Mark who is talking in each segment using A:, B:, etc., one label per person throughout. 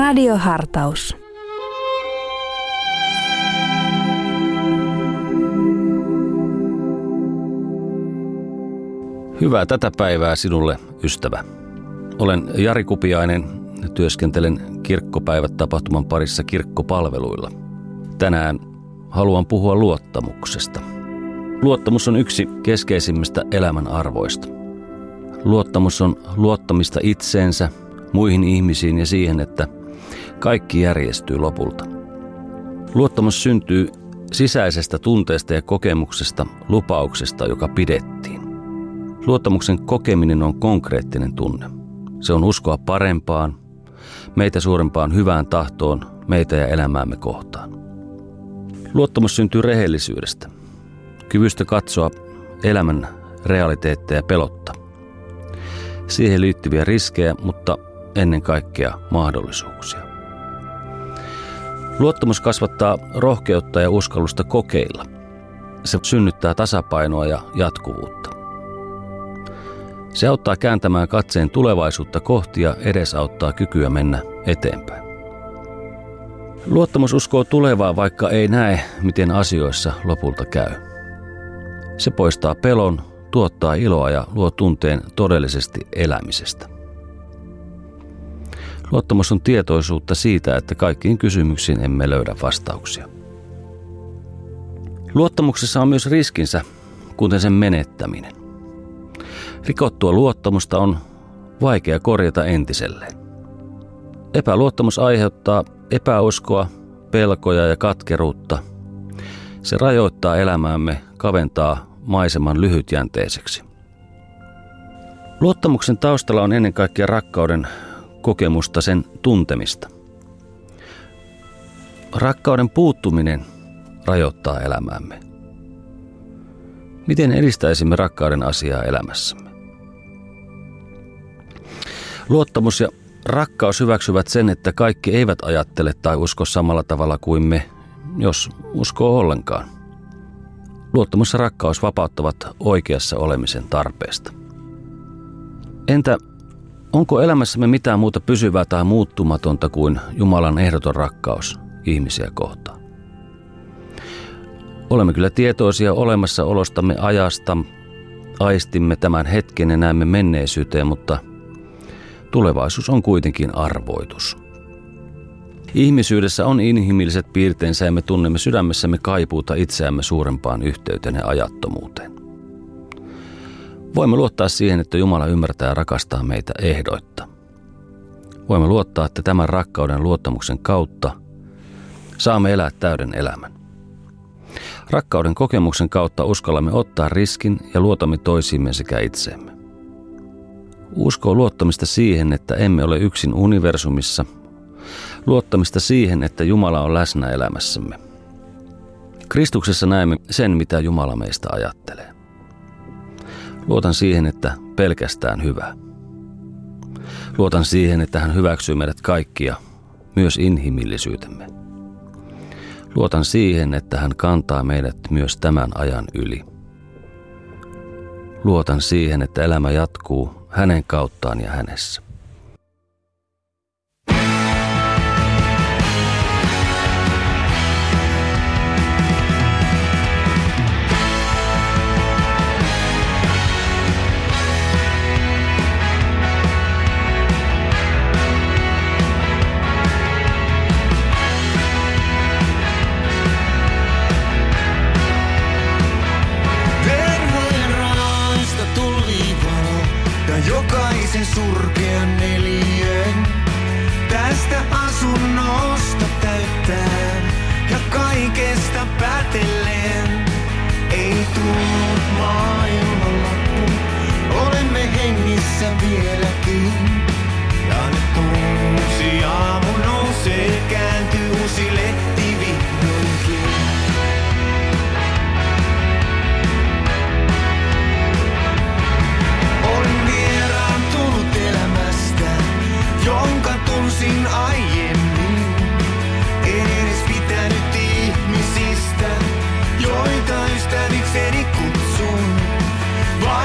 A: Radiohartaus.
B: Hyvää tätä päivää sinulle, ystävä. Olen Jari Kupiainen ja työskentelen Kirkkopäivät-tapahtuman parissa kirkkopalveluilla. Tänään haluan puhua luottamuksesta. Luottamus on yksi keskeisimmistä elämän arvoista. Luottamus on luottamista itseensä, muihin ihmisiin ja siihen, että kaikki järjestyy lopulta. Luottamus syntyy sisäisestä tunteesta ja kokemuksesta, lupauksesta, joka pidettiin. Luottamuksen kokeminen on konkreettinen tunne. Se on uskoa parempaan, meitä suurempaan hyvään tahtoon, meitä ja elämäämme kohtaan. Luottamus syntyy rehellisyydestä, kyvystä katsoa elämän realiteetteja pelotta. Siihen liittyviä riskejä, mutta ennen kaikkea mahdollisuuksia. Luottamus kasvattaa rohkeutta ja uskallusta kokeilla. Se synnyttää tasapainoa ja jatkuvuutta. Se auttaa kääntämään katseen tulevaisuutta kohti ja edesauttaa kykyä mennä eteenpäin. Luottamus uskoo tulevaa, vaikka ei näe, miten asioissa lopulta käy. Se poistaa pelon, tuottaa iloa ja luo tunteen todellisesti elämisestä. Luottamus on tietoisuutta siitä, että kaikkiin kysymyksiin emme löydä vastauksia. Luottamuksessa on myös riskinsä, kuten sen menettäminen. Rikottua luottamusta on vaikea korjata entiselleen. Epäluottamus aiheuttaa epäuskoa, pelkoja ja katkeruutta. Se rajoittaa elämäämme, kaventaa maiseman lyhytjänteiseksi. Luottamuksen taustalla on ennen kaikkea rakkauden kokemusta, sen tuntemista. Rakkauden puuttuminen rajoittaa elämäämme. Miten edistäisimme rakkauden asiaa elämässämme? Luottamus ja rakkaus hyväksyvät sen, että kaikki eivät ajattele tai usko samalla tavalla kuin me, jos uskoo ollenkaan. Luottamus ja rakkaus vapauttavat oikeassa olemisen tarpeesta. Entä onko elämässämme mitään muuta pysyvää tai muuttumatonta kuin Jumalan ehdoton rakkaus ihmisiä kohtaan? Olemme kyllä tietoisia olemassaolostamme ajasta, aistimme tämän hetken ja näemme menneisyyteen, mutta tulevaisuus on kuitenkin arvoitus. Ihmisyydessä on inhimilliset piirteensä ja me tunnemme sydämessämme kaipuuta itseämme suurempaan yhteyteen ja ajattomuuteen. Voimme luottaa siihen, että Jumala ymmärtää ja rakastaa meitä ehdoitta. Voimme luottaa, että tämän rakkauden luottamuksen kautta saamme elää täyden elämän. Rakkauden kokemuksen kautta uskallamme ottaa riskin ja luotamme toisiimme sekä itseemme. Uskoo luottamista siihen, että emme ole yksin universumissa, luottamista siihen, että Jumala on läsnä elämässämme. Kristuksessa näemme sen, mitä Jumala meistä ajattelee. Luotan siihen, että pelkästään hyvä. Luotan siihen, että hän hyväksyy meidät kaikkia, myös inhimillisyytemme. Luotan siihen, että hän kantaa meidät myös tämän ajan yli. Luotan siihen, että elämä jatkuu hänen kauttaan ja hänessä.
C: Jokaisen surkean neliön tästä asunnosta täyttää ja kaikesta päätellen ei tullut maailman loppu. Olemme hengissä vieläkin ja nyt uusi aamu nousee, kääntyy uusi lehti vihdoinkin. Jonka tunsin aiemmin, en edes pitänyt ihmisistä, joita ystävikseni kutsun.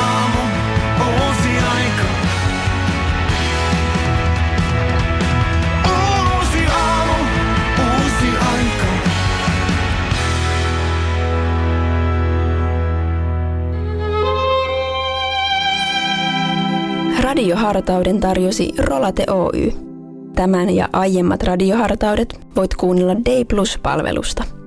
C: aamu, uusi aika. Uusi aamu, uusi aika.
A: Radiohartauden tarjosi Rolate Oy. Tämän ja aiemmat radiohartaudet voit kuunnella Day Plus-palvelusta.